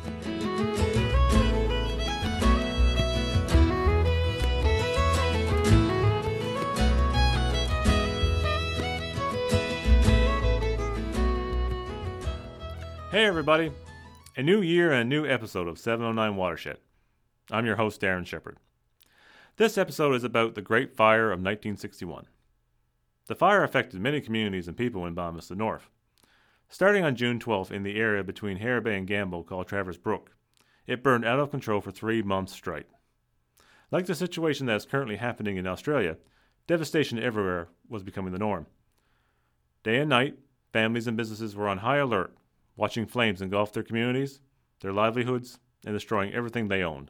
Hey everybody, a new year and a new episode of 709 Watershed. I'm your host Darren Shepherd. This episode is about the Great Fire of 1961. The fire affected many communities and people in Balmeston North. Starting on June 12th in the area between Hare Bay and Gamble called Travers Brook, it burned out of control for 3 months straight. Like the situation that is currently happening in Australia, devastation everywhere was becoming the norm. Day and night, families and businesses were on high alert, watching flames engulf their communities, their livelihoods, and destroying everything they owned.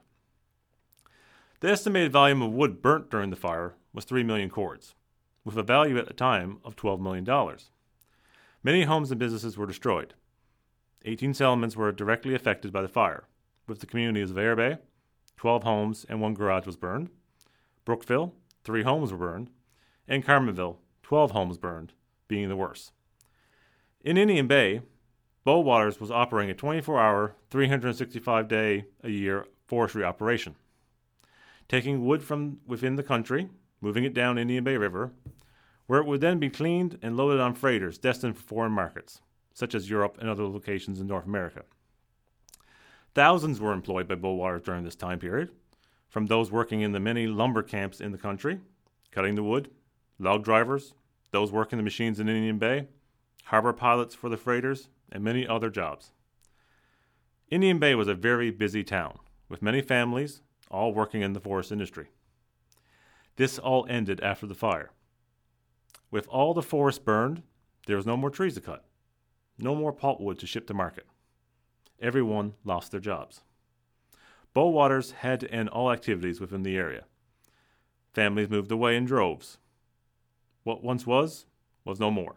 The estimated volume of wood burnt during the fire was 3 million cords, with a value at the time of $12 million. Many homes and businesses were destroyed. 18 settlements were directly affected by the fire, with the communities of Hare Bay, 12 homes and 1 garage was burned, Brookville, 3 homes were burned, and Carmenville, 12 homes burned, being the worst. In Indian Bay, Bowatters was operating a 24-hour, 365-day-a-year forestry operation, taking wood from within the country, moving it down Indian Bay River, where it would then be cleaned and loaded on freighters destined for foreign markets, such as Europe and other locations in North America. Thousands were employed by Bowatters during this time period, from those working in the many lumber camps in the country, cutting the wood, log drivers, those working the machines in Indian Bay, harbor pilots for the freighters, and many other jobs. Indian Bay was a very busy town, with many families, all working in the forest industry. This all ended after the fire. With all the forest burned, there was no more trees to cut, no more pulpwood to ship to market. Everyone lost their jobs. Bowatters had to end all activities within the area. Families moved away in droves. What once was no more.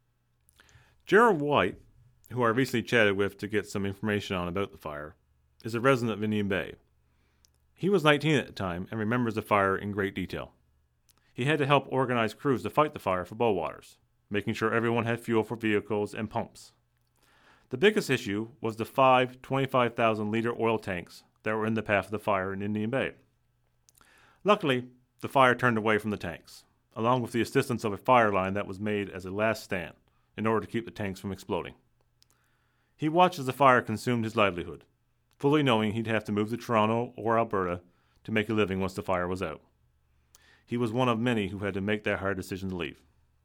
Gerald White, who I recently chatted with to get some information on about the fire, is a resident of Indian Bay. He was 19 at the time and remembers the fire in great detail. He had to help organize crews to fight the fire for Bowatters, making sure everyone had fuel for vehicles and pumps. The biggest issue was the 5 25,000-liter oil tanks that were in the path of the fire in Indian Bay. Luckily, the fire turned away from the tanks, along with the assistance of a fire line that was made as a last stand in order to keep the tanks from exploding. He watched as the fire consumed his livelihood, fully knowing he'd have to move to Toronto or Alberta to make a living once the fire was out. He was one of many who had to make that hard decision to leave.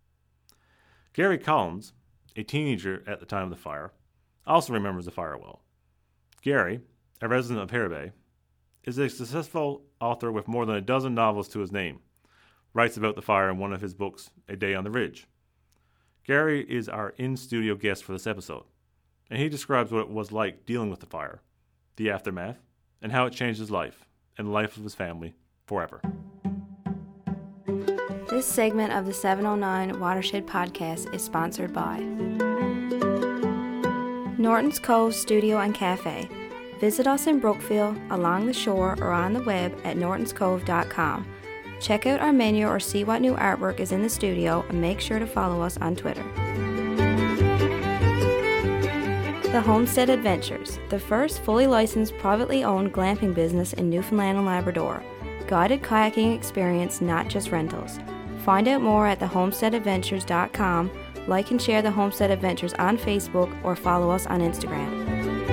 Gary Collins, a teenager at the time of the fire, also remembers the fire well. Gary, a resident of Hare Bay, is a successful author with more than a dozen novels to his name, writes about the fire in one of his books, A Day on the Ridge. Gary is our in-studio guest for this episode, and he describes what it was like dealing with the fire, the aftermath, and how it changed his life and the life of his family forever. This segment of the 709 Watershed Podcast is sponsored by Norton's Cove Studio and Cafe. Visit us in Brookville, along the shore, or on the web at nortonscove.com. Check out our menu or see what new artwork is in the studio, and make sure to follow us on Twitter. The Homestead Adventures, the first fully licensed, privately owned glamping business in Newfoundland and Labrador. Guided kayaking experience, not just rentals. Find out more at thehomesteadadventures.com, like and share the Homestead Adventures on Facebook, or follow us on Instagram.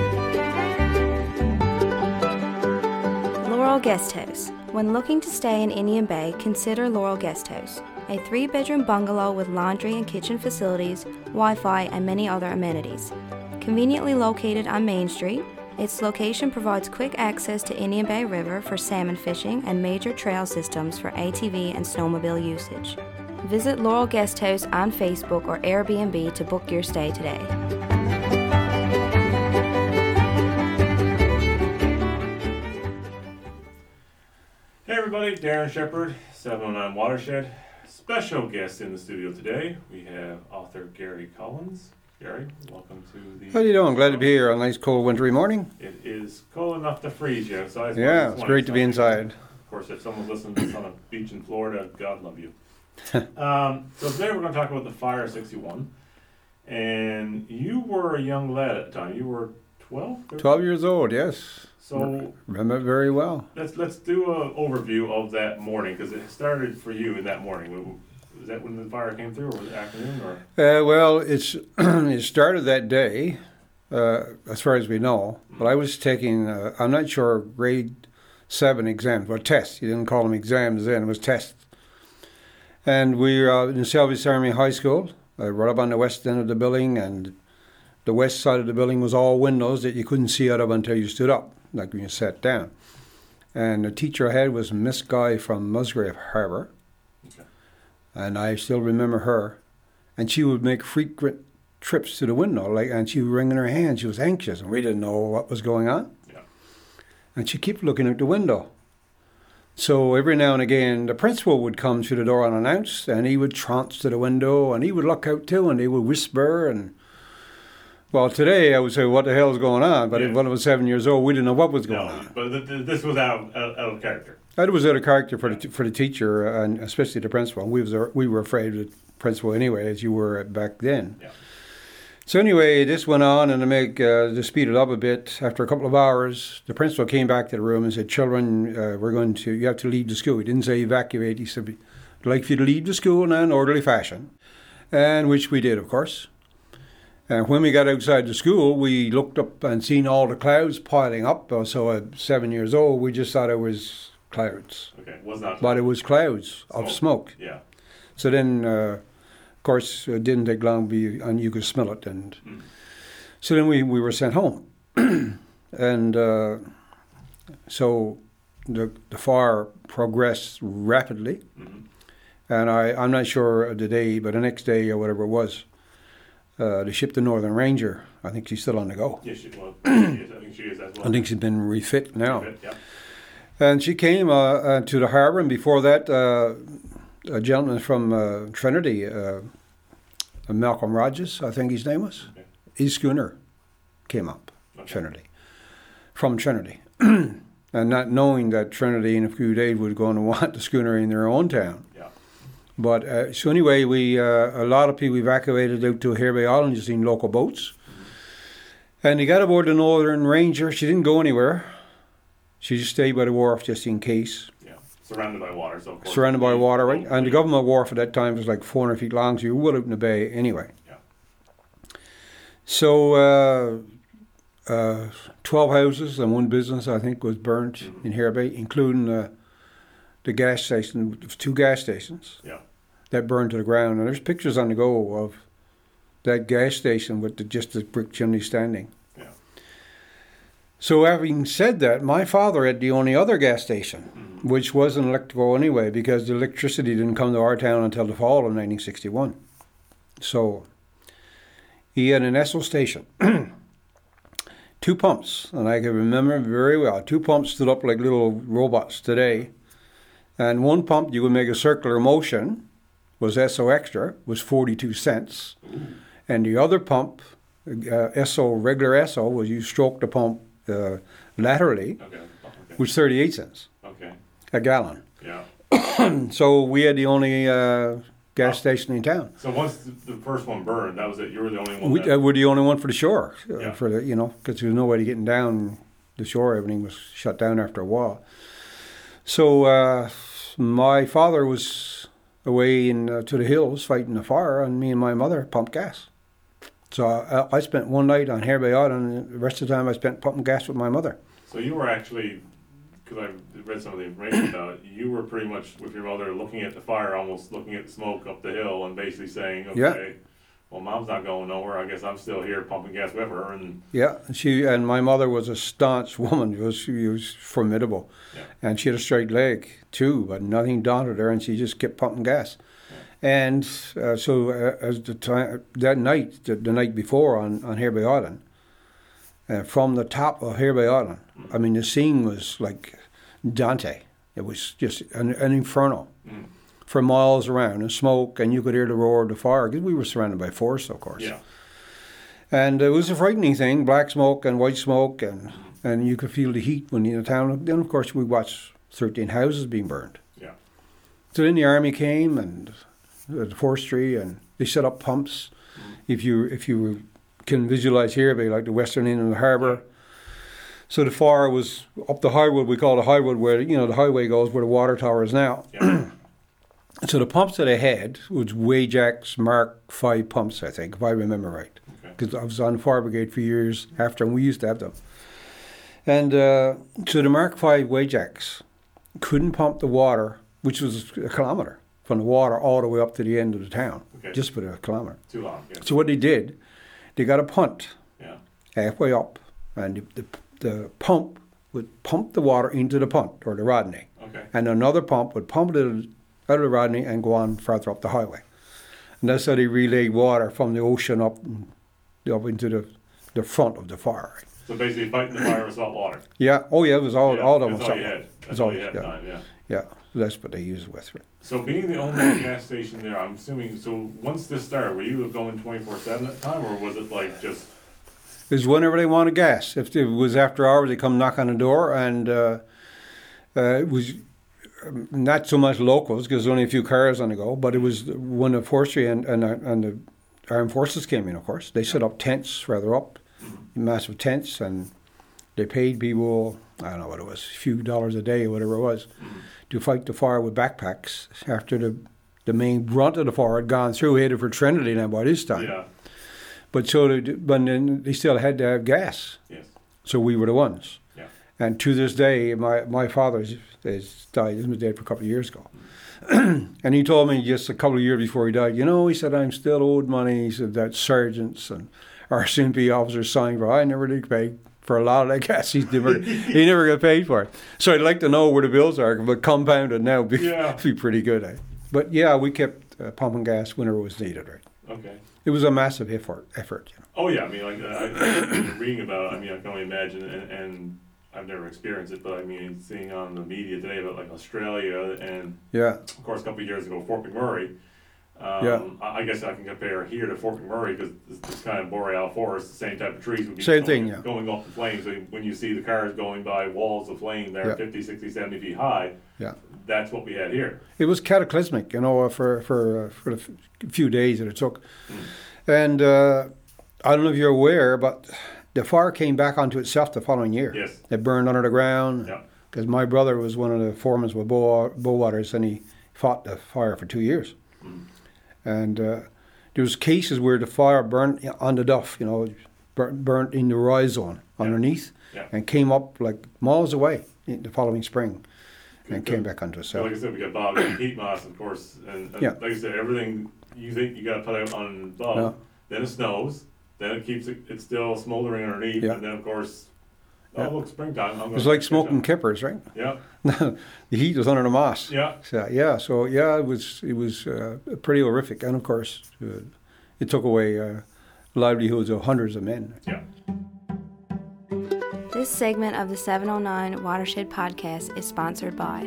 Laurel Guest House. When looking to stay in Indian Bay, consider Laurel Guest House, a 3-bedroom bungalow with laundry and kitchen facilities, Wi-Fi, and many other amenities. Conveniently located on Main Street, its location provides quick access to Indian Bay River for salmon fishing and major trail systems for ATV and snowmobile usage. Visit Laurel Guest House on Facebook or Airbnb to book your stay today. Hey everybody, Darren Shepherd, 709 Watershed. Special guest in the studio today, we have author Gary Collins. Gary, welcome to the... How are you doing? Glad to be here on a nice cold wintry morning. It is cold enough to freeze you outside. Yeah, it's great to be inside. Of course, if someone's listening to this on a beach in Florida, God love you. So today we're going to talk about the Fire 61. And you were a young lad at the time. You were 12? 12 years old, yes. So Remember it very well. let's do an overview of that morning, because it started for you in that morning. Was that when the fire came through, or was it afternoon? Or Well, it started that day, as far as we know. But I was taking, I'm not sure, grade 7 exams, well, tests. You didn't call them exams then, it was tests. And we were in Salvage Army High School, right up on the west end of the building, and the west side of the building was all windows that you couldn't see out of until you stood up, like when you sat down. And the teacher I had was Miss Guy from Musgrave Harbour. Okay. And I still remember her. And she would make frequent trips to the window, and she was wringing her hands. She was anxious, and we didn't know what was going on. Yeah. And she kept looking out the window. So every now and again, the principal would come through the door unannounced, and he would trounce to the window, and he would look out too, and they would whisper. And well, today I would say, "What the hell is going on?" But when I was 7 years old, we didn't know what was going on. But this was out of character. That was out of character for the teacher, and especially the principal. We were afraid of the principal anyway, as you were back then. Yeah. So anyway, this went on, and to speed it up a bit, after a couple of hours, the principal came back to the room and said, "Children, you have to leave the school." He didn't say evacuate. He said, "I'd like you to leave the school in an orderly fashion," and which we did, of course. And when we got outside the school, we looked up and seen all the clouds piling up. So at 7 years old, we just thought it was clouds. Okay, it was not. But it was clouds of smoke. Yeah. So then, of course, it didn't take long, and you could smell it. And so then we were sent home. And so the fire progressed rapidly. Mm-hmm. And I'm not sure of the day, but the next day or whatever it was, they shipped the Northern Ranger. I think she's still on the go. Yes, she was. I think she is as well. I think she's been refit now. Yeah. And she came to the harbour, and before that, a gentleman from Trinity, Malcolm Rogers, I think his name was, his schooner came up, from Trinity. And not knowing that Trinity in a few days was going to want the schooner in their own town. Yeah. But so anyway, a lot of people evacuated out to Hare Bay Island just in local boats. Mm-hmm. And they got aboard the Northern Ranger. She didn't go anywhere. She just stayed by the wharf just in case. Yeah, surrounded by water. So of course, surrounded by water, right? And the government wharf at that time was like 400 feet long, so you were well out in the bay anyway. Yeah. So 12 houses and one business, I think, was burnt in Hare Bay, including the gas station, 2 gas stations. Yeah. That burned to the ground. And there's pictures on the go of that gas station with just the brick chimney standing. Yeah. So having said that, my father had the only other gas station, which wasn't electrical anyway, because the electricity didn't come to our town until the fall of 1961. So he had an Esso station, 2 pumps, and I can remember very well. 2 pumps stood up like little robots today, and one pump you would make a circular motion, was Esso Extra, was 42 cents, and the other pump, Esso, regular Esso, was you stroke the pump laterally, was 38 cents a gallon. Yeah. So we had the only gas station in town. So once the first one burned, that was it. You were the only one. We were the only one for the shore, Yeah. because there was nobody getting down the shore. Everything was shut down after a while. So my father was away to the hills fighting the fire, and me and my mother pumped gas. So I spent one night on Hare Bay Island, and the rest of the time I spent pumping gas with my mother. So you were actually, because I read some of the information about it, you were pretty much with your mother looking at the fire, almost looking at the smoke up the hill, and basically saying, "Okay, well, Mom's not going nowhere. I guess I'm still here pumping gas with her." And yeah, and my mother was a staunch woman. She was formidable, and she had a straight leg too, but nothing daunted her, and she just kept pumping gas. And so as that night, the night before on Hare Bay Island, from the top of Hare Bay Island, I mean, the scene was like Dante. It was just an inferno for miles around, and smoke, and you could hear the roar of the fire, because we were surrounded by forest, of course. Yeah. And it was a frightening thing, black smoke and white smoke, and you could feel the heat when you're in the town. Then, of course, we watched 13 houses being burned. Yeah. So then the army came, and the forestry, and they set up pumps. If you can visualize Hare Bay, like the western end of the harbour, So the fire was up the highwood. We call it the highwood, where the highway goes, where the water tower is now. Yeah. So the pumps that I had was Wajax Mark V pumps, I think, if I remember right. Because I was on the fire brigade for years after, and we used to have them. And so the Mark V Wajax couldn't pump the water, which was a kilometre, from the water all the way up to the end of the town, just for a kilometre. Too long. Yeah. So what they did, they got a punt halfway up, and the pump would pump the water into the punt, or the Rodney. Okay. And another pump would pump it out of the Rodney and go on further up the highway. And that's how they relayed water from the ocean up into the front of the fire. So basically fighting the fire with salt water. Yeah. Oh, yeah. It was all of them. That's all you had. That's all you had time, yeah. Yeah. That's what they used it with. So being the only gas station there, I'm assuming, so once this started, were you going 24/7 at the time, or was it like just... It was whenever they wanted gas. If it was after hours, they come knock on the door, and it was not so much locals, because there's only a few cars on the go, but it was when the forestry and the armed forces came in, of course. They set up tents rather up, massive tents, and they paid people, I don't know what it was, a few dollars a day or whatever it was, to fight the fire with backpacks after the main brunt of the fire had gone through, headed for Trinity now by this time. Yeah. But then they still had to have gas. Yes. So we were the ones. Yeah. And to this day, my father has died. He was dead for a couple of years ago. And he told me just a couple of years before he died, he said, I'm still owed money. He said that sergeants and RCMP officers signed for. I never did pay for a lot of that gas. He never got paid for it. So I'd like to know where the bills are, but compounded now would be pretty good. Eh? But yeah, we kept pumping gas whenever it was needed, right? Okay. It was a massive effort. Oh yeah, I mean, like I'm reading about it. I mean, I can only imagine, and I've never experienced it, but I mean, seeing on the media today about like Australia and of course a couple of years ago Fort McMurray. I guess I can compare here to Fort McMurray because it's kind of boreal forest, the same type of trees would be going up in flames. So when you see the cars going by walls of flame that are 50, 60, 70 feet high, that's what we had here. It was cataclysmic, for a few days that it took. And I don't know if you're aware, but the fire came back onto itself the following year. Yes. It burned under the ground. Because my brother was one of the foremen with Bowaters, and he fought the fire for 2 years. And there was cases where the fire burnt on the duff, burnt in the rise zone underneath, and came up like miles away the following spring, and came back onto itself. Like I said, we got bog and peat moss, of course, and like I said, everything you think you got to put out on bog, then it snows, then it keeps it's still smoldering underneath, and then of course. Oh, look, springtime. It was like smoking kippers, right? Yeah. The heat was under the moss. Yeah. So it was pretty horrific, and of course, it took away livelihoods of hundreds of men. Yeah. This segment of the 709 Watershed Podcast is sponsored by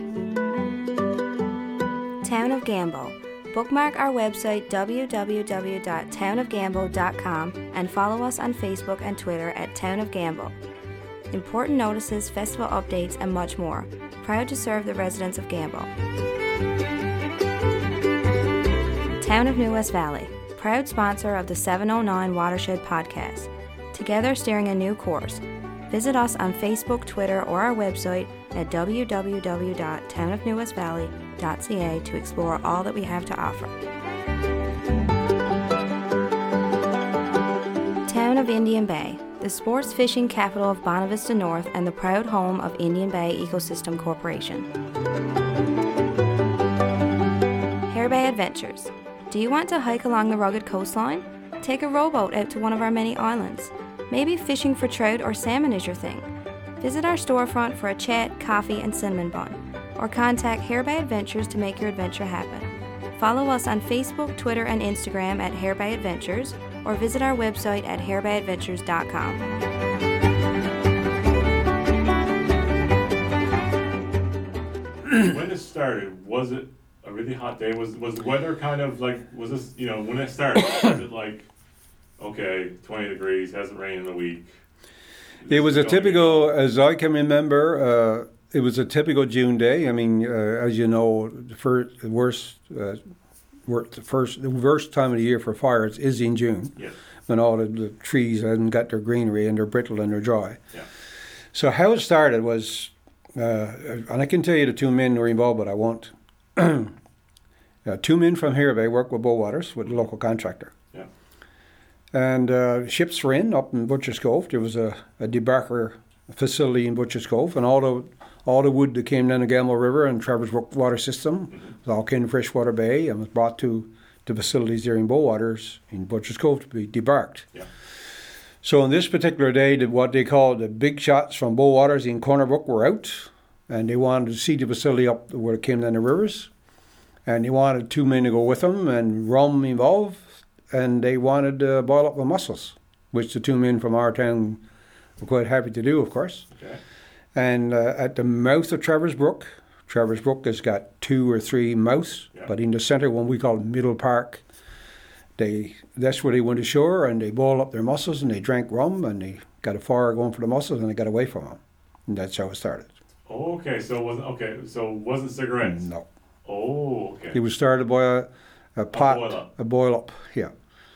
Town of Gamble. Bookmark our website www.townofgamble.com and follow us on Facebook and Twitter at Town of Gamble. Important notices, festival updates, and much more. Proud to serve the residents of Gamble. Town of New West Valley, proud sponsor of the 709 Watershed Podcast. Together steering a new course. Visit us on Facebook, Twitter, or our website at www.townofnewwestvalley.ca to explore all that we have to offer. Town of Indian Bay, the sports fishing capital of Bonavista North and the proud home of Indian Bay Ecosystem Corporation. Hare Bay Adventures. Do you want to hike along the rugged coastline? Take a rowboat out to one of our many islands. Maybe fishing for trout or salmon is your thing. Visit our storefront for a chat, coffee, and cinnamon bun, or contact Hare Bay Adventures to make your adventure happen. Follow us on Facebook, Twitter, and Instagram at Hare Bay Adventures, or visit our website at harebayadventures.com. When it started, was it a really hot day? Was the weather kind of like, was this, when it started, was it like, okay, 20 degrees, hasn't rained in a week? It was a typical, as I can remember, it was a typical June day. I mean, as you know, the worst time of the year for fires is in June, yes, when all the trees haven't got their greenery and they're brittle and they're dry. Yeah. So how it started was, and I can tell you the two men who were involved, but I won't. Two men from here, they worked with Bow Waters, with the local contractor. Yeah. And ships were in up in Butcher's Cove. There was a debarker facility in Butcher's Cove, and all the wood that came down the Gamble River and Travers Brook water system was all came to Freshwater Bay and was brought to the facilities there in Bow Waters in Butcher's Cove to be debarked. Yeah. So on this particular day, what they called the big shots from Bow Waters in Corner Brook were out, and they wanted to see the facility up where it came down the rivers, and they wanted two men to go with them and rum involved, and they wanted to boil up the mussels, which the two men from our town were quite happy to do, of course. Okay. And at the mouth of Travers Brook has got 2 or 3 mouths, but in the centre one we call Middle Park, that's where they went ashore and they boiled up their mussels and they drank rum and they got a fire going for the mussels and they got away from them. And that's how it started. Okay, so it wasn't cigarettes. No. Oh, okay. It was started by a pot, a boil up, yeah.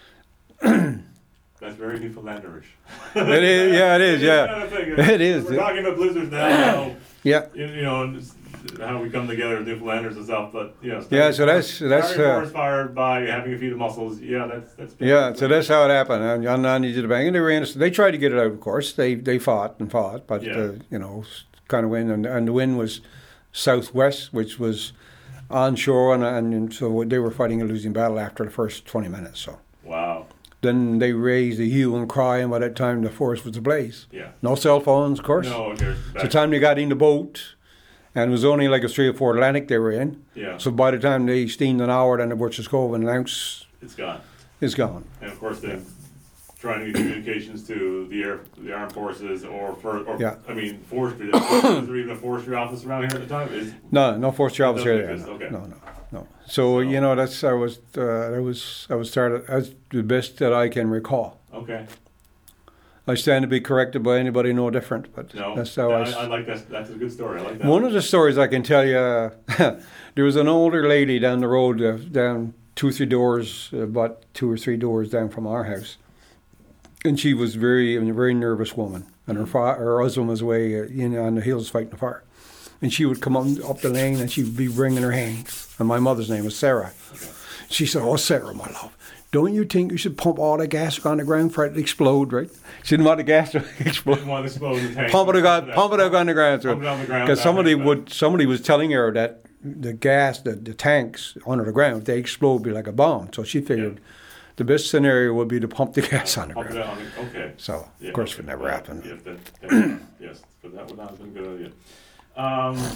That's very Newfoundlanderish. It is, yeah, it is, yeah. Kind of thing. It is. We're talking about blizzards now. Yeah. You know, and how we come together as Newfoundlanders and stuff, but yeah, so that's forest fire by having a feed of mussels. Yeah, that's yeah. So that's how it happened. And on the bank, and they tried to get it out. Of course, they fought, but kind of wind, and the wind was southwest, which was onshore, and so they were fighting a losing battle after the first 20 minutes. So wow. Then they raised a hue and cry, and by that time the forest was ablaze. Yeah. No cell phones, of course. No. So the time they got in the boat. And it was only like a 3 or 4 Atlantic they were in. Yeah. So by the time they steamed an hour down the Butcher's Cove and announced it's gone. It's gone. And of course then trying to get communications to the armed forces I mean forestry. Was there even a forestry office around here at the time? No forestry office here. Okay. No. So that's I was started as the best that I can recall. Okay. I stand to be corrected by anybody no different, but that's how I like that. That's a good story. I like that. One of the stories I can tell you, there was an older lady down the road, down 2 or 3 doors, about 2 or 3 doors down from our house, and she was a very nervous woman, and her husband was away on the hills fighting the fire, and she would come up the lane and she would be wringing her hands, and my mother's name was Sarah. Okay. She said, "Oh, Sarah, my love, don't you think you should pump all the gas on the ground for it to explode, right?" She didn't want the gas to explode. Didn't want to explode in the tank. Pump it on the ground. Because somebody was telling her that the gas, the tanks under the ground, they explode be like a bomb. So she figured the best scenario would be to pump the gas on the ground. Okay. So, of course, it never happened. Yes, but that would not have been a good idea.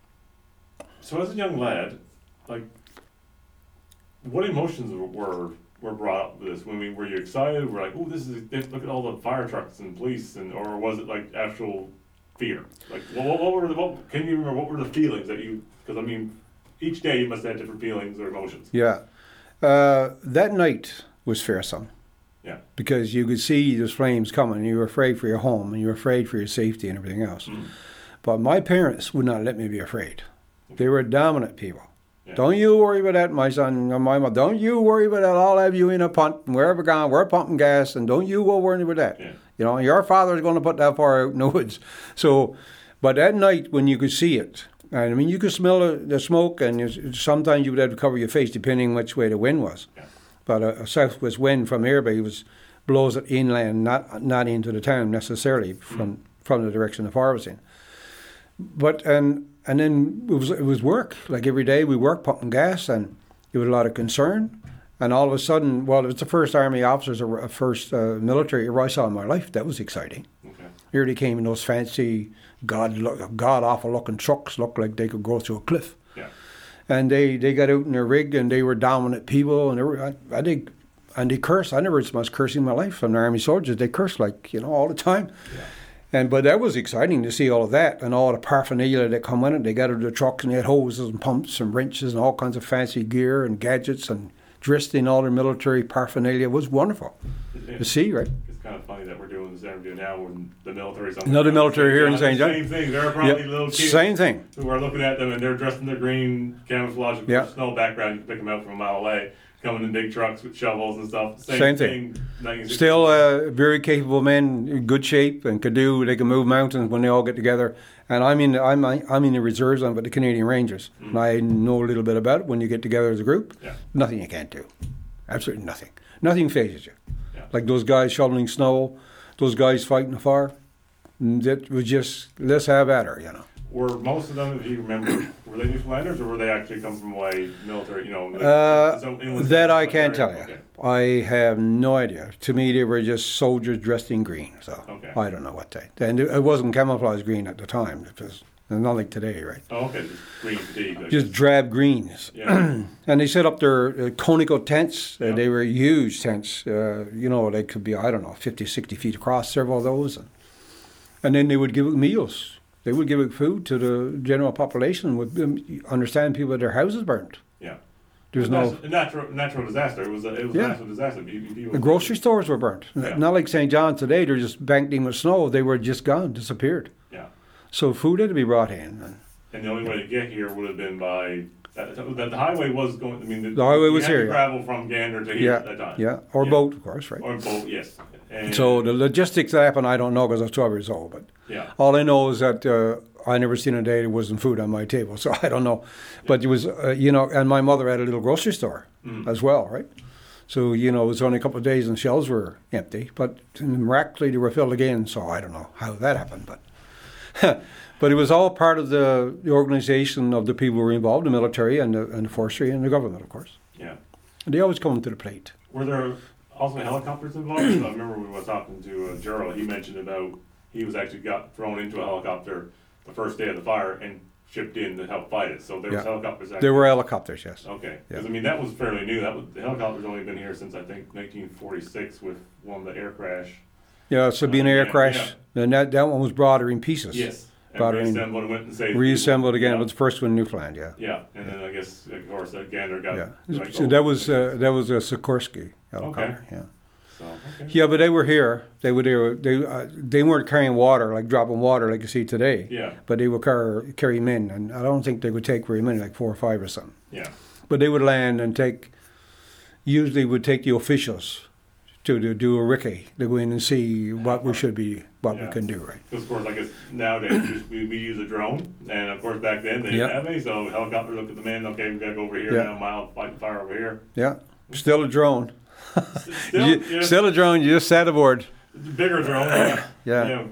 So as a young lad, like, what emotions were brought up with this? Were you excited? Were like, oh, look at all the fire trucks and police, or was it like actual fear? Like, can you remember what were the feelings that you? Because I mean, each day you must have different feelings or emotions. Yeah, that night was fearsome. Yeah, because you could see those flames coming, and you were afraid for your home, and you were afraid for your safety and everything else. Mm. But my parents would not let me be afraid. Okay. They were dominant people. Yeah. Don't you worry about that, my son and my mother. Don't you worry about that. I'll have you in a punt, and wherever gone, we're pumping gas, and don't you go worrying about that. Yeah. You know, your father's going to put that fire out in the woods. So, but at night when you could see it, and I mean, you could smell the smoke, and sometimes you would have to cover your face depending which way the wind was. Yeah. But a southwest wind from Airbay blows it inland, not into the town necessarily from the direction the fire was in. But and then it was work. Like every day we worked pumping gas, and there was a lot of concern. And all of a sudden, well, it was the first army officers or first military I saw in my life. That was exciting. Okay. Here they came in those fancy, god-awful looking trucks, looked like they could go through a cliff. Yeah. And they got out in their rig, and they were dominant people, and they cursed. I never heard so much cursing in my life from the army soldiers. They cursed like, all the time. Yeah. But that was exciting to see all of that and all the paraphernalia that come in it. They got out of the trucks and they had hoses and pumps and wrenches and all kinds of fancy gear and gadgets and dressed in all their military paraphernalia. It was wonderful to see, right? It's kind of funny that we're doing this interview now when the military's on another military here in St. John. Same thing. There are probably little kids same thing who are looking at them and they're dressed in their green camouflage with snow background. You can pick them out from a mile away. coming in big trucks with shovels and stuff. Same thing. 1960s. Still very capable men, in good shape, and they can move mountains when they all get together. And I'm in the reserves with the Canadian Rangers, and I know a little bit about it. When you get together as a group, nothing you can't do, absolutely nothing. Nothing phases you. Yeah. Like those guys shoveling snow, those guys fighting the fire. That was just, let's have at her, you know. Were most of them, if you remember, were they Newfoundlanders, or were they actually come from away military? You know, that I can't tell you. Okay. I have no idea. To me, they were just soldiers dressed in green. So I don't know what they. And it wasn't camouflage green at the time. It was not like today, right? Oh, okay, just green fatigue. Just drab greens. Yeah. And they set up their conical tents. They were huge tents. You know, they could be, I don't know, 50, 60 feet across, several of those. And then they would give out meals. They would give out food to the general population. Would understand people had their houses burnt. Yeah. There's no a natural disaster. It was a natural disaster. The grocery stores were burnt. Yeah. Not like St. John today. They're just banked in with snow. They were just gone, disappeared. Yeah. So food had to be brought in. And the only way to get here would have been by the highway was going. I mean, the highway was you had here. to travel from Gander to here at that time. Yeah, or boat, of course, right? Or boat, yes. And so the logistics that happened, I don't know because I was 12 years old. But all I know is that I never seen a day there wasn't food on my table. So I don't know. But it was, and my mother had a little grocery store as well, right? So, it was only a couple of days and shelves were empty. But miraculously, they were filled again. So I don't know how that happened. But but it was all part of the organization of the people who were involved, the military and the forestry and the government, of course. Yeah. And they always come to the plate. Were there also helicopters involved? I remember we were talking to Gerald. He mentioned about he was actually got thrown into a helicopter the first day of the fire and shipped in to help fight it. So there was helicopters. Actually. There were helicopters, yes. Okay, because that was fairly new. The helicopter's only been here since I think 1946 with one of the air crash. Yeah, Sabina air crash. Yeah. And that one was brought her in pieces. Yes. And reassembled and went and saved reassembled people. again. It was the first one in Newfoundland. Yeah. Yeah, and then I guess of course Gander got. Yeah. So that was a Sikorsky helicopter. Okay. Yeah. So, okay. Yeah, but they were here. They weren't carrying water, like dropping water like you see today. Yeah. But they would carry men, and I don't think they would take very many, like 4 or 5 or something. Yeah. But they would land and usually would take the officials to do a recce, to go in and see what we should be, we can do, right? Because of course, like nowadays we use a drone, and of course back then they didn't have any, so helicopter look at the man. Okay, we got to go over here now, a mile, fight the fire over here. Yeah. Still a drone. Still a drone. You just sat aboard. Bigger drone. Yeah.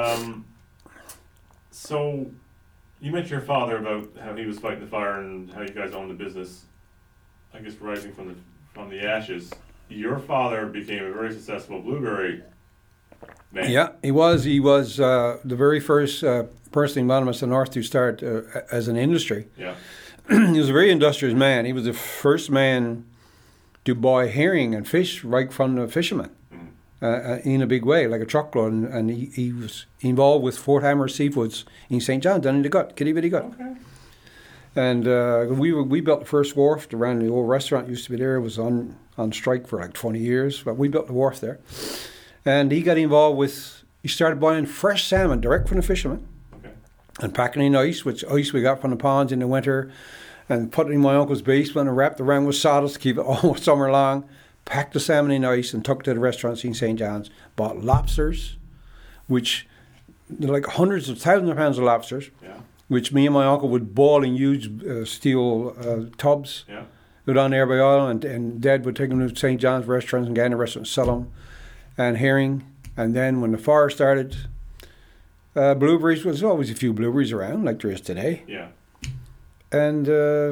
So you mentioned your father about how he was fighting the fire and how you guys owned the business. I guess rising from the ashes. Your father became a very successful blueberry man. Yeah, he was. He was the very first person in Monomost North to start as an industry. Yeah. He was a very industrious man. He was the first man to buy herring and fish right from the fishermen in a big way, like a truckload. And he was involved with Fort Hammer Seafoods in St. John, down in the gut, Kitty Bitty Gut. Okay. And we built the first wharf around the old restaurant used to be there. It was on strike for like 20 years, but we built the wharf there. And he got involved he started buying fresh salmon direct from the fishermen. Okay. And packing in ice we got from the ponds in the winter, and put it in my uncle's basement and wrapped around with sawdust to keep it all summer long. Packed the salmon in ice and took it to the restaurants in St. John's. Bought lobsters, which like hundreds of thousands of pounds of lobsters. Yeah. Which me and my uncle would boil in huge steel tubs. Yeah. Go down there by oil, and Dad would take them to St. John's restaurants and Gander restaurants, sell them, and herring. And then when the fire started, blueberries, was always a few blueberries around, like there is today. Yeah. And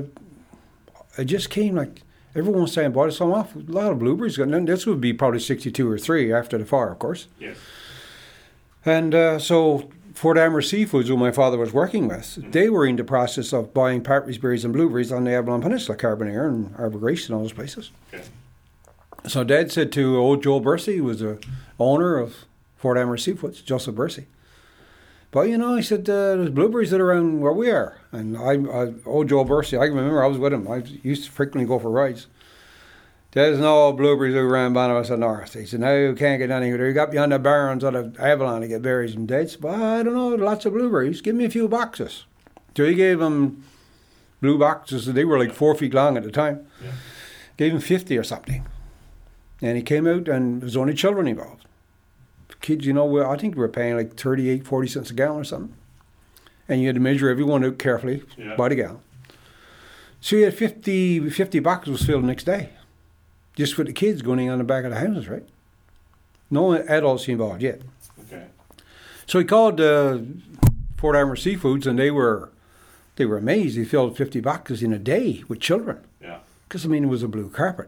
it just came like everyone was saying, bought some off, a lot of blueberries. And then this would be probably 62 or 3 after the fire, of course. Yes. And so Fort Hammer Seafoods, who my father was working with, they were in the process of buying partridge berries and blueberries on the Avalon Peninsula, Carbonear and Arbor Grace and all those places. Okay. So Dad said to old Joe Bursey, who was the owner of Fort Hammer Seafoods, Joseph Bursey, but he said, there's blueberries that are around where we are. And old Joe Bursey, I can remember I was with him. I used to frequently go for rides. There's no blueberries around Bonavista North. He said, no, you can't get any. You got beyond the barrens of the Avalon to get berries and dates. But I don't know, lots of blueberries. Give me a few boxes. So he gave them blue boxes. They were like 4 feet long at the time. Yeah. Gave him 50 or something. And he came out and there was only children involved. Kids, I think we were paying like 38, 40 cents a gallon or something. And you had to measure everyone out carefully by the gallon. So you had 50 boxes was filled the next day. Just with the kids going in on the back of the houses, right? No adults involved yet. Okay. So he called Fort Amherst Seafoods, and they were amazed. He filled 50 boxes in a day with children. Yeah. Because, it was a blue carpet.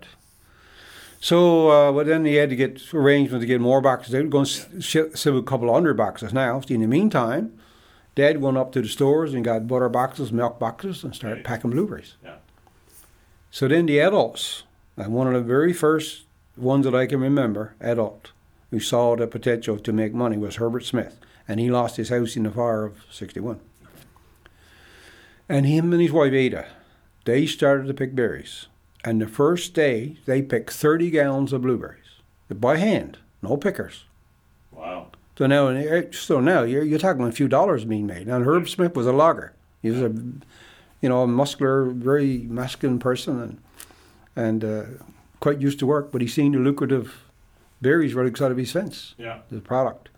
So then he had to get arrangements to get more boxes. They were going to ship a couple of hundred boxes now. In the meantime, Dad went up to the stores and got butter boxes, milk boxes, and started packing blueberries. Yeah. So then the adults, and one of the very first ones that I can remember, adult, who saw the potential to make money was Herbert Smith. And he lost his house in the fire of 61. And him and his wife Ada, they started to pick berries. And the first day, they picked 30 gallons of blueberries. By hand, no pickers. Wow. So now you're talking a few dollars being made. And Herb Smith was a logger. He was a muscular, very masculine person and quite used to work. But he seen the lucrative berries right outside of his fence. Yeah. The product.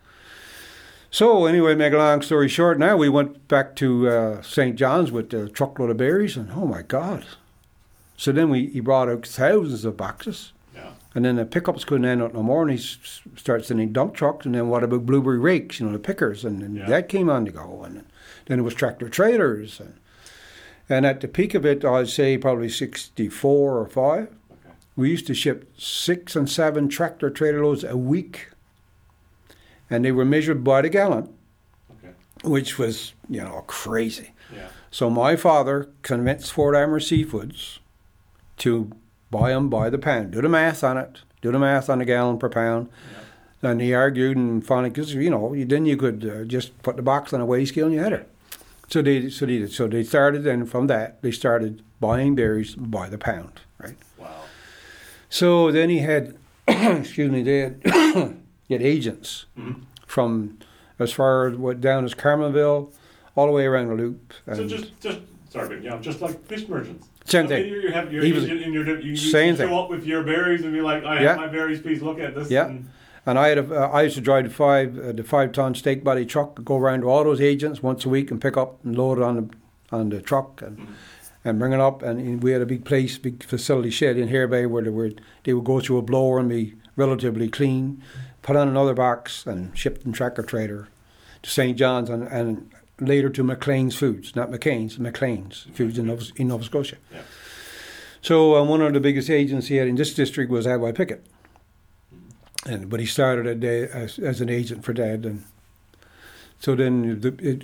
So anyway, make a long story short, now we went back to St. John's with a truckload of berries, and oh my God. So then he brought out thousands of boxes. Yeah. And then the pickups couldn't end up no more, and he started sending dump trucks, and then what about blueberry rakes, the pickers, and that came on to go. And then it was tractor trailers. And at the peak of it, I'd say probably 64 or 5, Okay. we used to ship 6 and 7 tractor trailer loads a week. And they were measured by the gallon, Okay. which was, crazy. Yeah. So my father convinced Fort Amherst Seafoods to buy them by the pound. Do the math on it. Do the math on a gallon per pound. Yeah. And he argued and finally, because, then you could just put the box on a weigh scale and you had it. So they started, and from that, they started buying berries by the pound, right? Wow. So then he had, they had agents from as far as down as Carmenville, all the way around the loop. So just like fish merchants. Same thing. You have your He was- agent and you same thing. show up with your berries and be like, I have my berries, please look at this. Yeah. And I used to drive the 5-ton steak body truck, go around to all those agents once a week and pick up and load it on the truck and bring it up. And we had a big facility shed in Harebay where they would go through a blower and be relatively clean, put on another box and shipped in tractor trailer to St. John's and later to McLean's Foods, not McCain's, McLean's Foods in Nova Scotia. Yeah. So one of the biggest agents he had in this district was Adwai Pickett. But he started as an agent for Dad, and so then it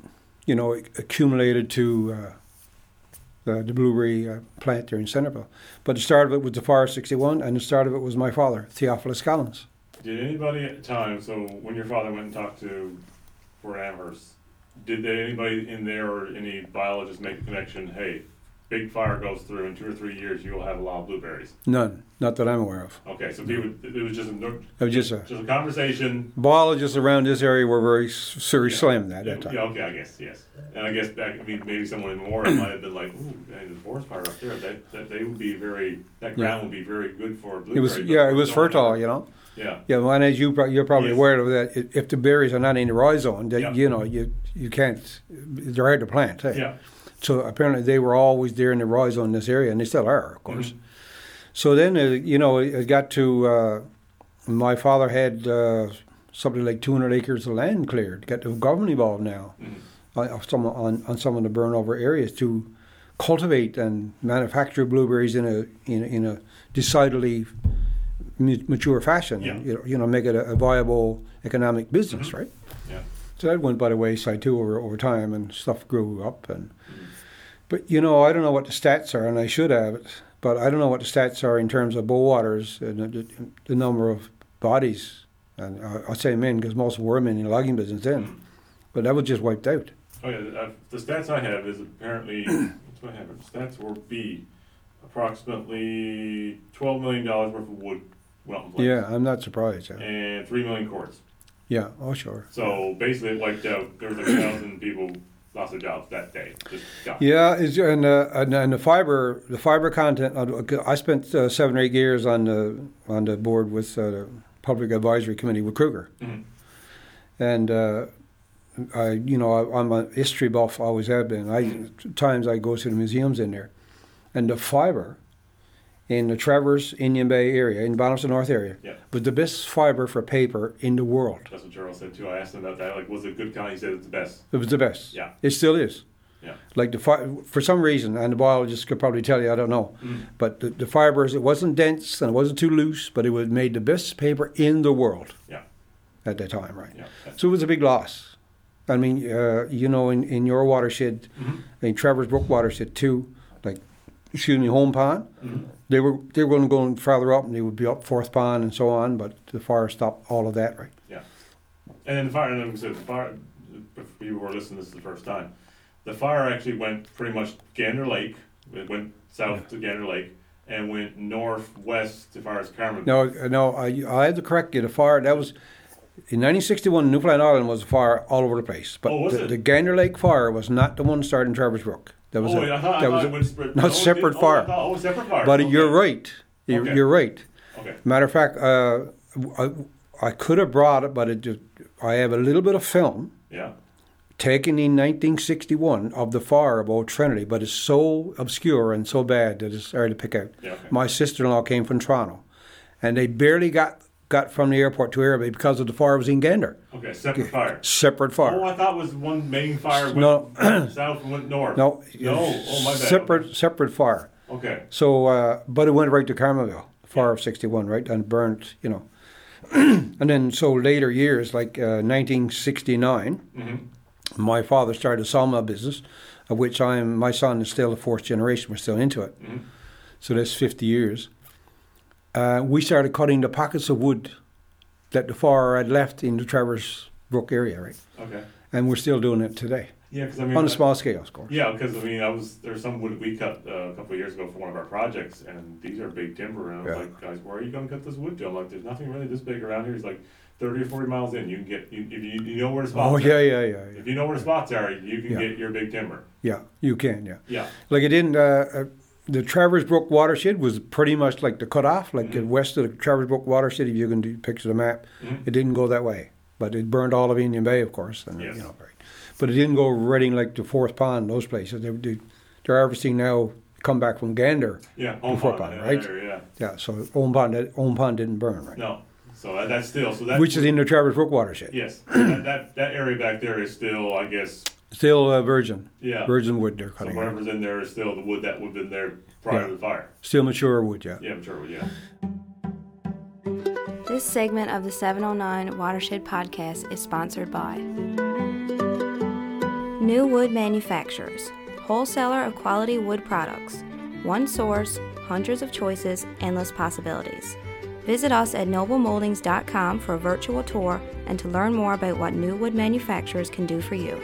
accumulated to the blueberry plant there in Centerville. But the start of it was the Fire 61, and the start of it was my father, Theophilus Collins. Did anybody at the time, so when your father went and talked to Fort Amherst, did anybody in there or any biologists make a connection, hey, big fire goes through, in 2 or 3 years you will have a lot of blueberries? None, not that I'm aware of. Okay, so it was just a conversation. Biologists around this area were very slim at that time. Yeah, okay, I guess, yes. And I guess maybe someone in Memorial might have been like, ooh, the forest fire up there, that would be that ground would be very good for blueberries. It was fertile, Yeah. Yeah, well, and as you're probably aware of that, if the berries are not in the rhizome, you can't, they're hard to plant. Hey? Yeah. So apparently they were always there in the rhizome in this area, and they still are, of course. Mm-hmm. So then, it got to, my father had something like 200 acres of land cleared, got the government involved now on some of the burn-over areas to cultivate and manufacture blueberries in a decidedly mature fashion, and make it a viable economic business, right? Yeah. So that went by the wayside too over time, and stuff grew up. But I don't know what the stats are, and I should have it, but I don't know what the stats are in terms of bow waters and the number of bodies. And I'll say men because most were men in the logging business then, but that was just wiped out. Oh yeah, the stats I have is apparently what's what I have? The stats will be approximately $12 million worth of wood went in place. Yeah, I'm not surprised. Yeah. And 3 million quarts. Yeah, oh sure. So basically it wiped out, there was like 1,000 people lost their jobs that day. Just gone. Yeah, and the fiber content. I spent 7 or 8 years on the board with the Public Advisory Committee with Kruger, and I'm a history buff. Always have been. Times I go to the museums in there, and the fiber in the Traverse Indian Bay area, in Bottomston North area, was the best fiber for paper in the world. That's what Charles said too. I asked him about that. Like, was it good kind? He said it's the best. It was the best. Yeah. It still is. Yeah. Like for some reason, and the biologists could probably tell you, I don't know, but the fibers, it wasn't dense and it wasn't too loose, but it made the best paper in the world. Yeah. At that time, right? Yeah. So it was a big loss. I mean, in your watershed, in Travers Brook watershed too, Home Pond, they were going to go farther up, and they would be up Fourth Pond and so on, but the fire stopped all of that, right? Yeah. And then the fire, and like I said, if you were listening to this the first time, the fire actually went pretty much Gander Lake. It went south to Gander Lake and went northwest as far as Carmen. No, I had to correct you. The fire, that was, in 1961, Newfoundland Island was a fire all over the place. But the Gander Lake fire was not the one started in Travers Brook. That was separate fire. Separate fire. But you're right. You're right. Okay. Matter of fact, I could have brought it, but I have a little bit of film. Yeah. Taken in 1961 of the fire about Trinity, but it's so obscure and so bad that it's hard to pick out. Yeah, okay. My sister-in-law came from Toronto, and they barely got from the airport to Airbay because of the fire was in Gander. Okay, separate fire. Separate fire. Oh, I thought it was one main fire went south and went north. No. Oh, my bad. Separate fire. Okay. So, but it went right to Carmenville, fire of 61, right, and burnt, and then so later years, like 1969, my father started a sawmill business, of which my son is still the fourth generation. We're still into it. So that's 50 years. We started cutting the pockets of wood that the fire had left in the Travers Brook area, right? Okay. And we're still doing it today. Yeah, because on a small scale, of course. Yeah, because there's some wood we cut a couple of years ago for one of our projects, and these are big timber. And I was like, guys, where are you going to cut this wood to? I'm like, there's nothing really this big around here. He's like, 30 or 40 miles in, you can get, if you know where the spots are. Oh, yeah. If you know where the spots are, you can get your big timber. Yeah, you can, yeah. Yeah. Like it didn't, the Travers Brook watershed was pretty much like the cutoff, like west of the Travers Brook watershed, if you can do picture the map. It didn't go that way. But it burned all of Indian Bay, of course. And, yes. But it didn't go Reading like the Fourth Pond, those places. They're harvesting now, come back from Gander. Yeah, Fourth Pond, right? Area, yeah, so Owen Pond didn't burn, right? No. So that's still which is in the Travers Brook watershed. Yes, that area back there is still, I guess, still virgin. Yeah, virgin wood they're cutting. So whatever's in there is still the wood that would have been there prior to the fire. Still mature wood, yeah. Yeah, mature wood, yeah. This segment of the 709 Watershed Podcast is sponsored by New Wood Manufacturers, wholesaler of quality wood products. One source, hundreds of choices, endless possibilities. Visit us at noblemoldings.com for a virtual tour and to learn more about what New Wood Manufacturers can do for you.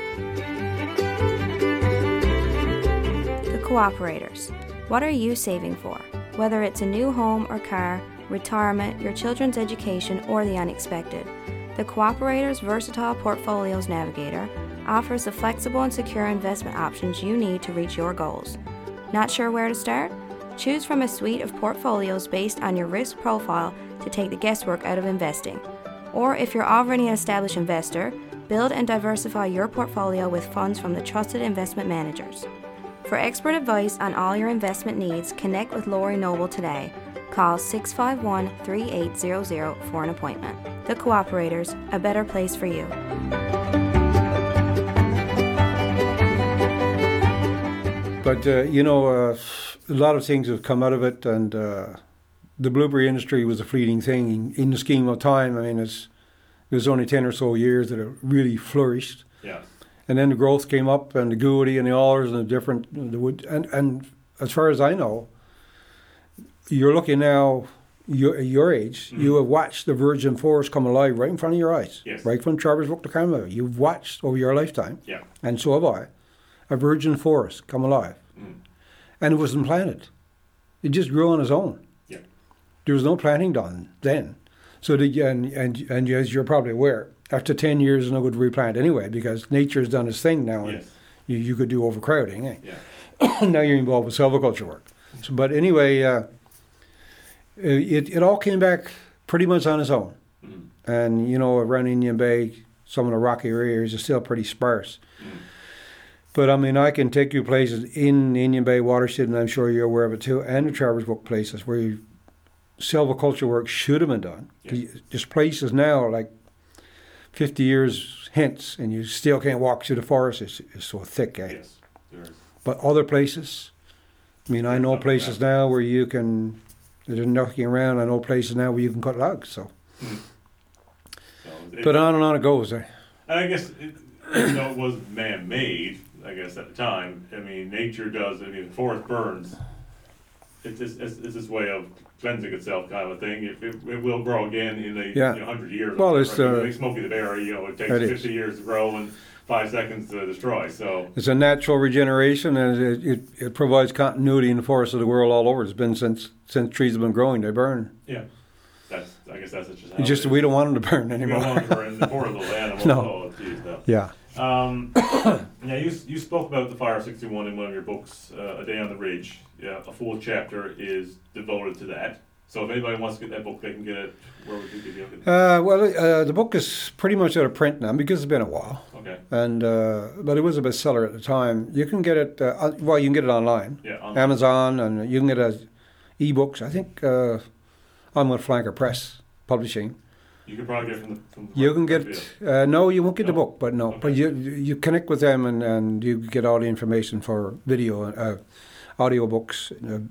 The Cooperators. What are you saving for? Whether it's a new home or car, retirement, your children's education, or the unexpected, the Cooperators Versatile Portfolios Navigator offers the flexible and secure investment options you need to reach your goals. Not sure where to start? Choose from a suite of portfolios based on your risk profile to take the guesswork out of investing. Or if you're already an established investor, build and diversify your portfolio with funds from the trusted investment managers. For expert advice on all your investment needs, connect with Lori Noble today. Call 651-3800 for an appointment. The Cooperators, a better place for you. But, a lot of things have come out of it, and the blueberry industry was a fleeting thing in the scheme of time. I mean, it was only 10 or so years that it really flourished. Yeah. And then the growth came up, and the Goody and the Allers and the wood. And as far as I know, you're looking now, your age, you have watched the virgin forest come alive right in front of your eyes. Yes. Right from Travers Brook to Carmenville. You've watched over your lifetime, and so have I, a virgin forest come alive. And it wasn't planted. It just grew on its own. Yeah. There was no planting done then. So and as you're probably aware, after 10 years, it's no good to replant anyway, because nature's done its thing now. Yes. you could do overcrowding. Eh? Yeah. Now you're involved with silviculture work. So, but anyway, it all came back pretty much on its own. Mm-hmm. And, you know, around Indian Bay, some of the rocky areas are still pretty sparse. Mm-hmm. But, I mean, I can take you places in the Indian Bay watershed, and I'm sure you're aware of it too, and the Travers Brook places where silviculture work should have been done. Yes. There's places now, like 50 years hence, and you still can't walk through the forest. It's so thick, eh? Yes. There's, But other places, I mean, I know places now where you can, there's nothing around. I know places now where you can cut logs. So, but on and on it goes. Eh? And I guess, even though it was man-made, I guess at the time, I mean, nature does, I mean, the forest burns. It's this way of cleansing itself kind of a thing. It will grow again in a 100 years. Well, it's like Smokey the Bear, you know, it takes 50 is. years to grow and 5 seconds to destroy. So It's a natural regeneration, and it provides continuity in the forests of the world all over. It's been since trees have been growing, they burn. yeah, I guess that's just how It's just it we is. don't want them to burn We anymore. don't want to burn the poor little animals. No. Oh, geez, no. Yeah. Yeah, you spoke about the Fire 61 in one of your books, A Day on the Ridge. Yeah, a full chapter is devoted to that. So if anybody wants to get that book, they can get it. Where would you get it? Well, the book is pretty much out of print now because it's been a while. Okay. And but it was a bestseller at the time. You can get it. You can get it online. Yeah. On Amazon, and you can get it as ebooks. I think I'm with Flanker Press Publishing. You can probably get it from the You can get no, you won't get the No? book, but no. Okay. But you connect with them, and you get all the information for video, audio books,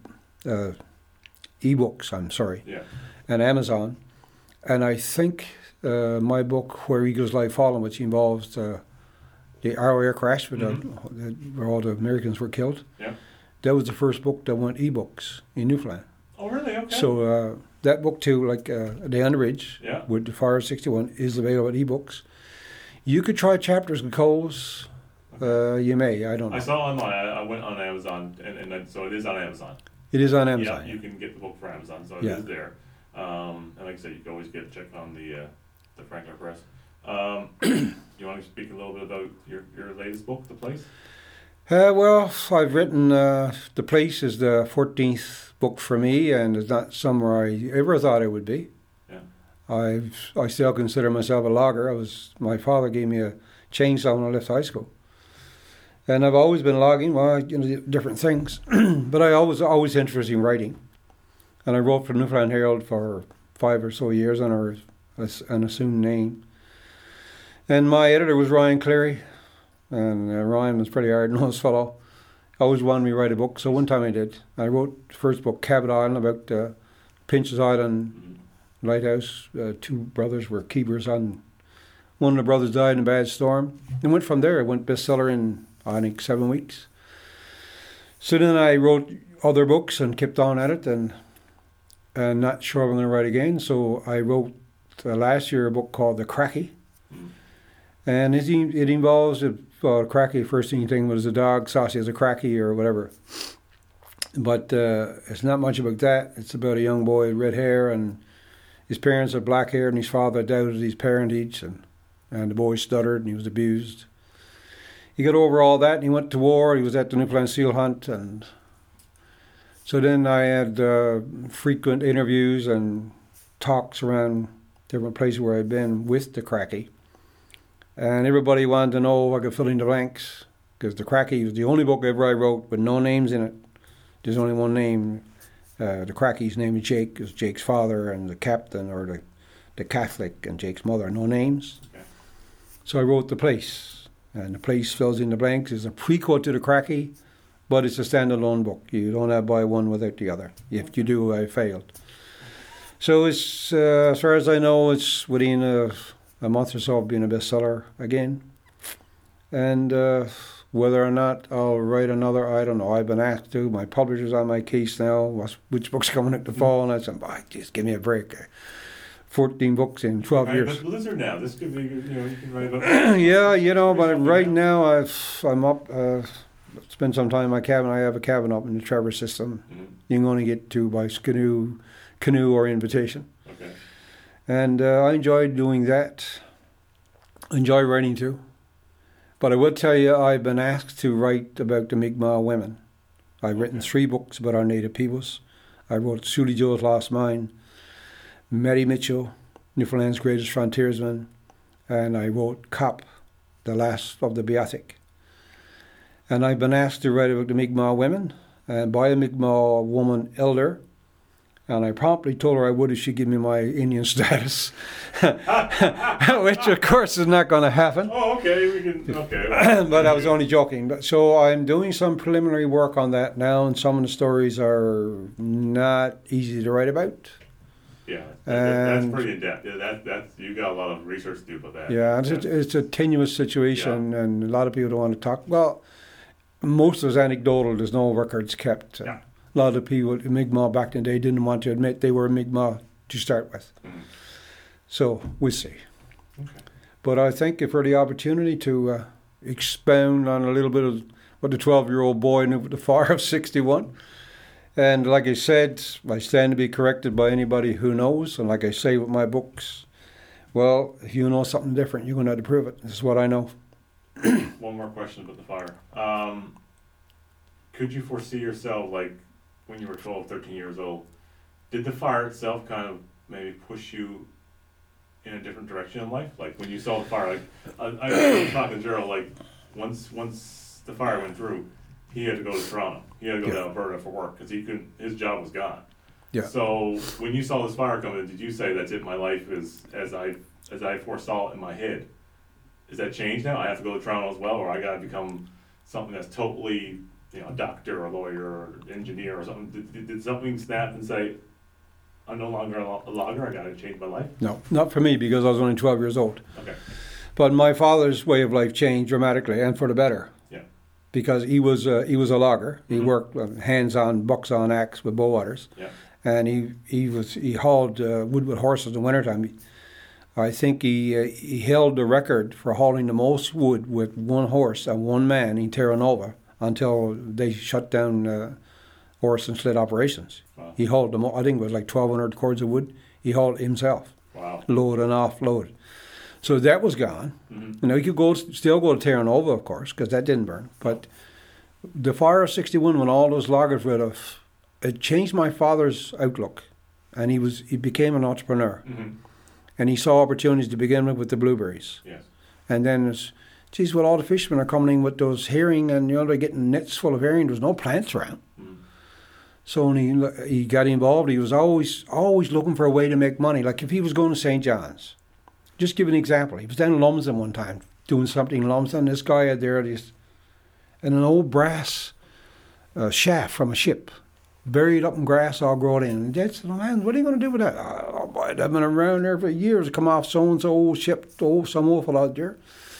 ebooks. I'm sorry, Yeah. and Amazon. And I think my book, Where Eagles Lie Fallen, which involves the Arrow air crash where all the Americans were killed. Yeah. That was the first book that went ebooks in Newfoundland. Oh, really? Okay. So that book too, like A Day on the Ridge, Yeah. with the Fire 61, is available at ebooks. You could try chapters with Coles. You may. I don't know. I saw online. I went on Amazon, so it is on Amazon. It is on Amazon. Yeah, you can get the book for Amazon, so it Yeah. is there. And like I said, you can always check on the Franklin Press. You want to speak a little bit about your latest book, The Place? Well, I've written The Place is the 14th book for me, and it's not somewhere I ever thought it would be. Yeah. I still consider myself a logger. My father gave me a chainsaw when I left high school. And I've always been logging, different things. But I always interested in writing. And I wrote for the Newfoundland Herald for 5 or so years under an assumed name. And my editor was Ryan Cleary. And Ryan was a pretty hard-nosed fellow. Always wanted me to write a book, so one time I did. I wrote the first book, Cabot Island, about Pinch's Island lighthouse. 2 brothers were keepers on. One of the brothers died in a bad storm. And went from there. It went bestseller in, I think, 7 weeks. So then I wrote other books and kept on at it, and not sure I'm going to write again. So I wrote last year a book called The Cracky. And it involves Cracky. First thing was a dog, Saucy as a Cracky or whatever. But it's not much about that. It's about a young boy with red hair, and his parents are black haired, and his father doubted his parentage, and the boy stuttered, and he was abused. He got over all that, and he went to war. He was at the Newfoundland seal hunt, and so then I had frequent interviews and talks around different places where I'd been with the Cracky. And everybody wanted to know if I could fill in the blanks, because the Cracky was the only book ever I wrote with no names in it. There's only one name. The Cracky's name is Jake, because Jake's father, and the captain, or the Catholic, and Jake's mother. No names. Okay. So I wrote The Place. And The Place fills in the blanks. It's a prequel to the Cracky, but it's a standalone book. You don't have to buy one without the other. If you do, I failed. So it's, as far as I know, it's within a month or so of being a bestseller again. And whether or not I'll write another, I don't know. I've been asked to. My publisher's on my case now. Which book's coming out to fall? And I said, just give me a break. 14 books in 12 years. But Blizzard now, this could be, you can write about. Yeah, but right now I'm up. Spend some time in my cabin. I have a cabin up in the Travers system. Mm-hmm. You can only get to by canoe or invitation. Okay. And I enjoy doing that. I enjoy writing too. But I will tell you, I've been asked to write about the Mi'kmaq women. I've written 3 books about our native peoples. I wrote Suli Joe's Lost Mine, Mary Mitchell, Newfoundland's Greatest Frontiersman, and I wrote Cop, the last of the Beothuk. And I've been asked to write about the Mi'kmaq women, and by a Mi'kmaq woman elder, and I promptly told her I would if she'd give me my Indian status, which of course is not going to happen. Oh, okay, we can, okay. But I was only joking. But so I'm doing some preliminary work on that now, and some of the stories are not easy to write about. Yeah, that's pretty in depth. Yeah, that's you got a lot of research to do about that. Yeah, it's a tenuous situation, and a lot of people don't want to talk. Well, most of it's anecdotal. There's no records kept. Yeah. A lot of people, Mi'kmaq back in the day, didn't want to admit they were Mi'kmaq to start with. Mm-hmm. So we'll see. Okay. But I thank you for the opportunity to expound on a little bit of what the 12-year-old boy knew about the fire of 61. And like I said, I stand to be corrected by anybody who knows. And like I say with my books, well, if you know something different, you're going to have to prove it. This is what I know. One more question about the fire. Could you foresee yourself, like, when you were 12, 13 years old, did the fire itself kind of maybe push you in a different direction in life? Like, when you saw the fire, like, I was talking to Gerald, like, once the fire went through, he had to go to Toronto. He had to go to Alberta for work because his job was gone. Yeah. So when you saw this fire coming, did you say, that's it, my life is as I foresaw it in my head? Is that changed now? I have to go to Toronto as well, or I got to become something that's totally, a doctor or a lawyer or engineer or something? Did something snap and say, I'm no longer a logger, I got to change my life? No, not for me, because I was only 12 years old. Okay. But my father's way of life changed dramatically, and for the better. Yeah. Because he was a logger. He worked hands-on, bucks-on axe with Bowaters. Yeah. And he hauled wood with horses in the wintertime. I think he held the record for hauling the most wood with one horse and one man in Terra Nova until they shut down horse and sled operations. Wow. He hauled them. I think it was like 1,200 cords of wood. He hauled himself. Wow. Load and offload. So that was gone. Mm-hmm. You could still go to Terra Nova, of course, because that didn't burn. But the fire of 61, when all those loggers were off, it changed my father's outlook, and he became an entrepreneur. Mm-hmm. And he saw opportunities to begin with the blueberries. Yes. And then, geez, well, all the fishermen are coming in with those herring, and they're getting nets full of herring. There's no plants around. Mm. So when he got involved, he was always looking for a way to make money. Like if he was going to St. John's, just give an example. He was down in Lumsden one time doing something in Lumsden. This guy had there an old brass shaft from a ship, buried up in grass, all grown in. And Dad said, "Oh man, what are you going to do with that?" "Oh boy, I've been around there for years. Come off so-and-so old ship, some awful out there."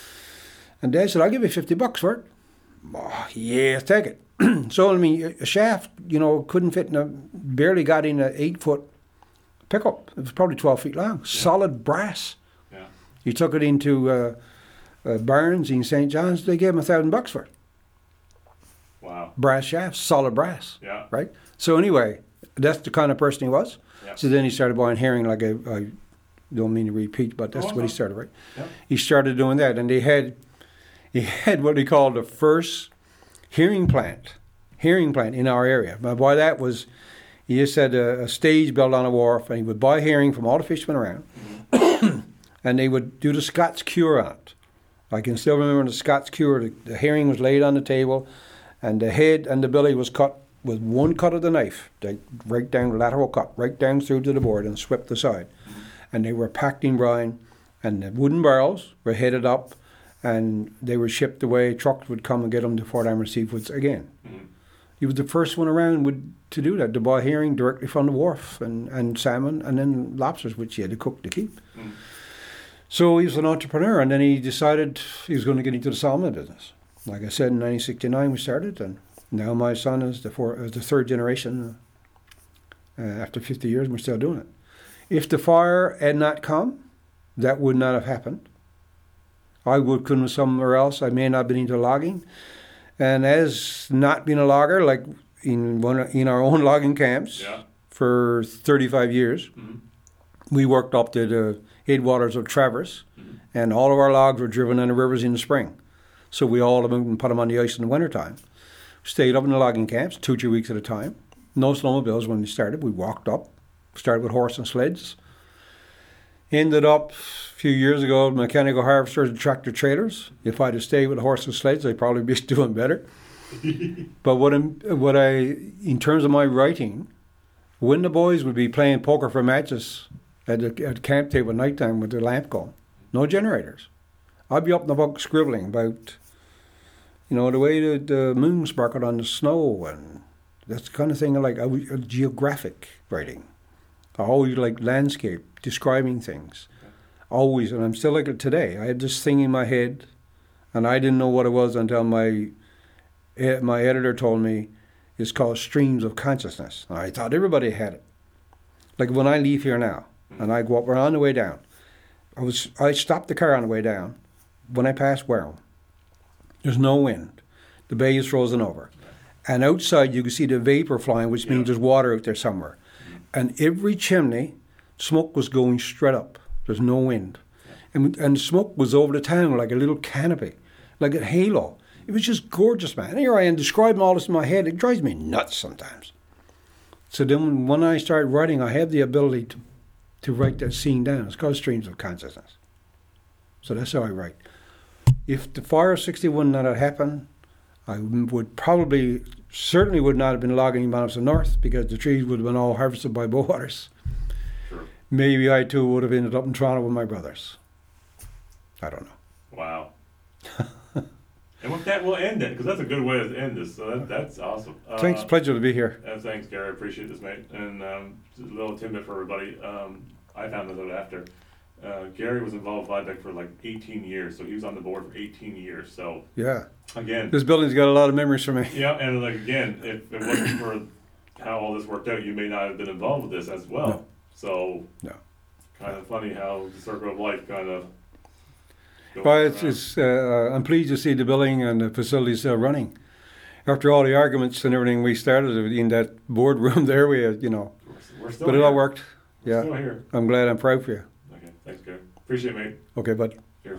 And Dad said, "I'll give you $50 for it." "Oh, yeah, take it." So, a shaft, couldn't fit barely got in an 8-foot pickup. It was probably 12 feet long. Yeah. Solid brass. Yeah. He took it into Barnes in St. John's. They gave him $1,000 for it. Wow. Brass shaft, solid brass. Yeah. Right? So anyway, that's the kind of person he was. Yeah. So then he started buying herring, like I don't mean to repeat, but that's what he started, right? Yeah. He started doing that, and he had what he called the first herring plant in our area. Now, by that was, he just had a stage built on a wharf, and he would buy herring from all the fishermen around, mm-hmm. and they would do the Scots cure on it. I can still remember the Scots cure. The herring was laid on the table, and the head and the belly was cut with one cut of the knife, right down, lateral cut, right down through to the board and swept aside. Mm-hmm. And they were packed in brine, and the wooden barrels were headed up, and they were shipped away. Trucks would come and get them to Fort Amherst Seafoods again. Mm-hmm. He was the first one around to do that, to buy herring directly from the wharf, and salmon, and then lobsters, which he had to cook to keep. Mm-hmm. So he was an entrepreneur, and then he decided he was going to get into the salmon business. Like I said, in 1969 we started, and now my son is the third generation. After 50 years, we're still doing it. If the fire had not come, that would not have happened. I would have come somewhere else. I may not have been into logging. And as not being a logger, like in our own logging camps for 35 years, mm-hmm. we worked up to the headwaters of Traverse, mm-hmm. and all of our logs were driven on the rivers in the spring. So we all them out and put them on the ice in the wintertime. Stayed up in the logging camps 2-3 weeks at a time. No snowmobiles when we started. We walked up. Started with horse and sleds. Ended up a few years ago mechanical harvesters and tractor trailers. If I'd have stayed with horse and sleds, I'd probably be doing better. But in terms of my writing, when the boys would be playing poker for matches at the camp table at night time with the lamp going, no generators. I'd be up in the bunk scribbling about, the way the moon sparkled on the snow, and that's the kind of thing I like. Geographic writing. I always like landscape, describing things. Always, and I'm still like it today. I had this thing in my head, and I didn't know what it was until my editor told me it's called streams of consciousness. And I thought everybody had it. Like when I leave here now, and I go up, we're on the way down. I stopped the car on the way down. When I passed Wareham, there's no wind. The bay is frozen over. And outside you can see the vapor flying, which means there's water out there somewhere. And every chimney, smoke was going straight up. There's no wind. And the smoke was over the town like a little canopy, like a halo. It was just gorgeous, man. And here I am describing all this in my head. It drives me nuts sometimes. So then when I start writing, I have the ability to write that scene down. It's called Streams of Consciousness. So that's how I write. If the fire of 61 not had happened, I certainly would not have been logging in Monmouth North, because the trees would have been all harvested by Bowaters. Sure. Maybe I too would have ended up in Toronto with my brothers. I don't know. Wow. And with that, we'll end it, because that's a good way to end this. So that's awesome. Thanks, pleasure to be here. Thanks, Gary. I appreciate this, mate. And just a little tidbit for everybody. I found this out after. Gary was involved with Livebeck for like 18 years, so he was on the board for 18 years. So yeah, again, this building's got a lot of memories for me. Yeah, and like again, if it wasn't for how all this worked out, you may not have been involved with this as well. No. So kind of funny how the circle of life kind of. Well, I'm pleased to see the building and the facilities still running. After all the arguments and everything we started in that boardroom there, we're still but it all worked. We're still here. I'm glad. I'm proud for you. Okay, thanks, Gary. Appreciate it, mate. Okay, bud. Cheers.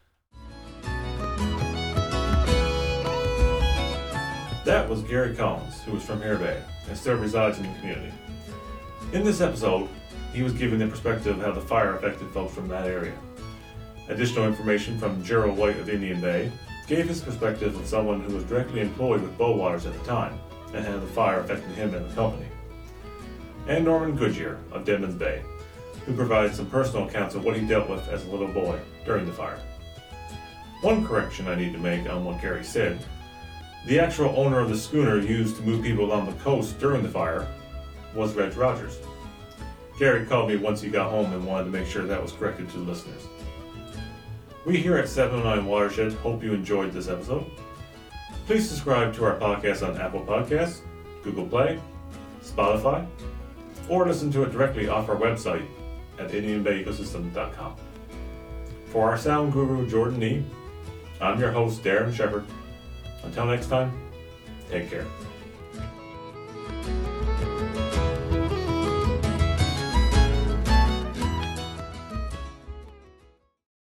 That was Gary Collins, who was from Hare Bay and still resides in the community. In this episode, he was giving the perspective of how the fire affected folks from that area. Additional information from Gerald White of Indian Bay gave his perspective of someone who was directly employed with Bowaters at the time and how the fire affected him and the company. And Norman Goodyear of Deadman's Bay, who provided some personal accounts of what he dealt with as a little boy during the fire. One correction I need to make on what Gary said: the actual owner of the schooner used to move people along the coast during the fire was Reg Rogers. Gary called me once he got home and wanted to make sure that was corrected to the listeners. We here at 709 Watershed hope you enjoyed this episode. Please subscribe to our podcast on Apple Podcasts, Google Play, Spotify, or listen to it directly off our website at IndianBayEcosystem.com. For our sound guru, Jordan Nee, I'm your host, Darren Shepherd. Until next time, take care.